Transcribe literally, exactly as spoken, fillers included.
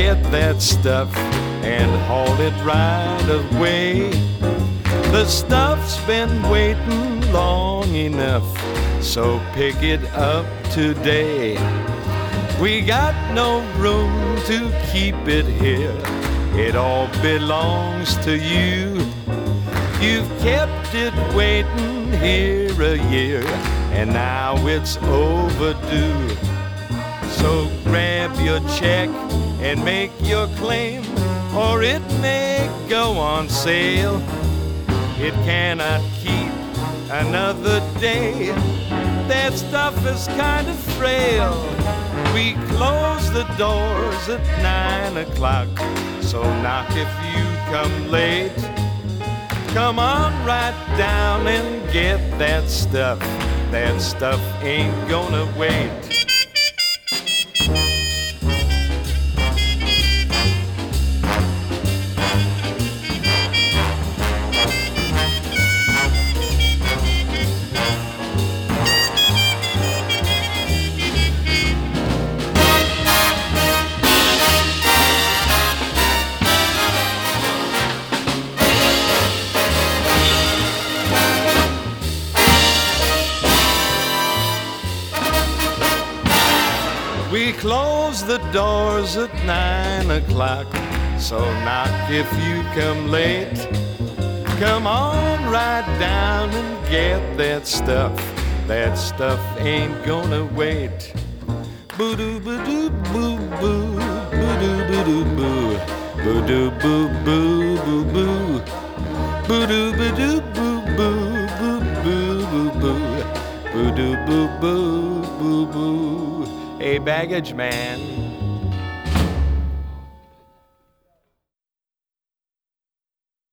get that stuff and haul it right away. The stuff's been waiting long enough, so pick it up today. We got no room to keep it here, it all belongs to you. You've kept it waiting here a year, and now it's overdue. So grab your check and make your claim, or it may go on sale. It cannot keep another day, that stuff is kind of frail. We close the doors at nine o'clock, so knock if you come late. Come on right down and get that stuff, that stuff ain't gonna wait. We close the doors at nine o'clock, so knock if you come late. Come on right down and get that stuff, that stuff ain't gonna wait. Boo-doo boo-doo boo-boo, boo-doo boo-doo boo, boo-doo boo-boo boo-boo, boo-doo boo-doo boo-boo, boo-boo boo-boo, boo-doo boo-boo boo-boo. Hey, baggage man,